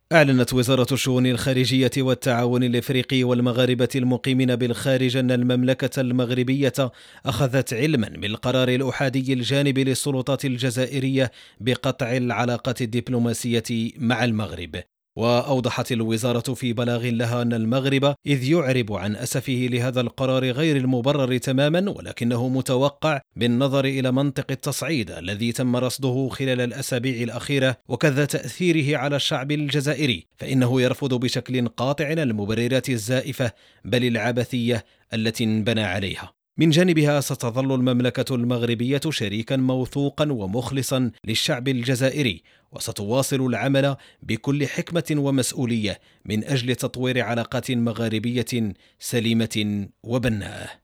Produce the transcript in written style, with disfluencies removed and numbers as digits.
أعلنت وزارة الشؤون الخارجية والتعاون الإفريقي والمغاربة المقيمين بالخارج أن المملكة المغربية أخذت علما بالقرار الأحادي الجانب للسلطات الجزائرية بقطع العلاقات الدبلوماسية مع المغرب. وأوضحت الوزارة في بلاغ لها أن المغرب إذ يعرب عن أسفه لهذا القرار غير المبرر تماما، ولكنه متوقع بالنظر إلى منطق التصعيد الذي تم رصده خلال الأسابيع الأخيرة وكذا تأثيره على الشعب الجزائري، فإنه يرفض بشكل قاطع المبررات الزائفة بل العبثية التي انبنى عليها. من جانبها ستظل المملكة المغربية شريكا موثوقا ومخلصا للشعب الجزائري، وستواصل العمل بكل حكمة ومسؤولية من أجل تطوير علاقات مغاربية سليمة وبناءة.